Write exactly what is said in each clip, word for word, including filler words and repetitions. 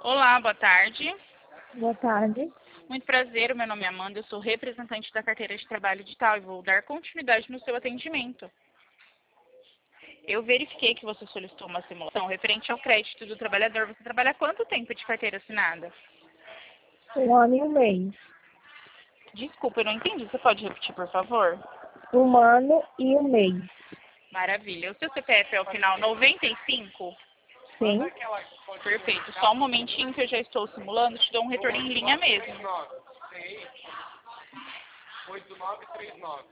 Olá, boa tarde. Boa tarde. Muito prazer, o meu nome é Amanda, eu sou representante da carteira de trabalho digital e vou dar continuidade no seu atendimento. Eu verifiquei que você solicitou uma simulação referente ao crédito do trabalhador. Você trabalha há quanto tempo de carteira assinada? Um ano e um mês. Desculpa, eu não entendi. Você pode repetir, por favor? Um ano e um mês. Maravilha. O seu C P F é o final noventa e cinco? Sim. Perfeito. Só um momentinho que eu já estou simulando, te dou um retorno em linha mesmo. oito nove três nove.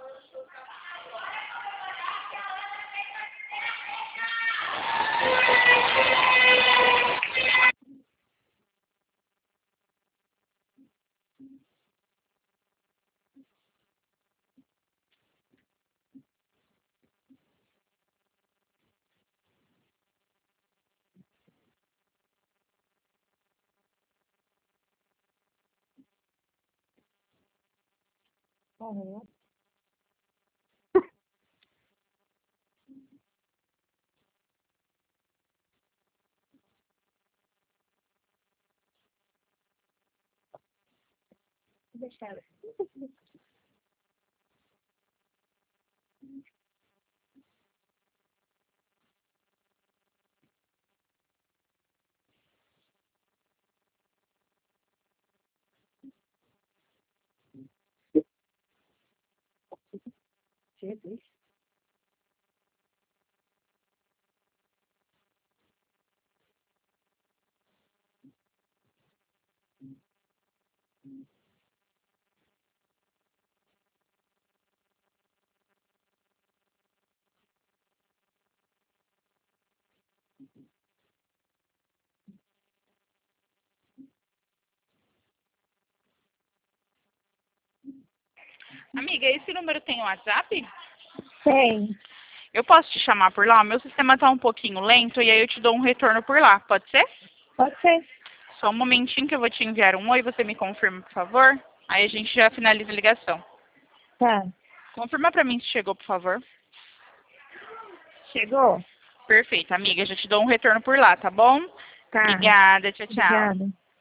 Uhum. Deixa ela. Jesus. Amiga, esse número tem um WhatsApp? Tem. Eu posso te chamar por lá? O meu sistema está um pouquinho lento e aí eu te dou um retorno por lá, pode ser? Pode ser. Só um momentinho que eu vou te enviar um oi, você me confirma, por favor? Aí a gente já finaliza a ligação. Tá. Confirma pra mim se chegou, por favor. Chegou? Perfeito, amiga. Já te dou um retorno por lá, tá bom? Tá. Obrigada, tchau, tchau. Obrigada.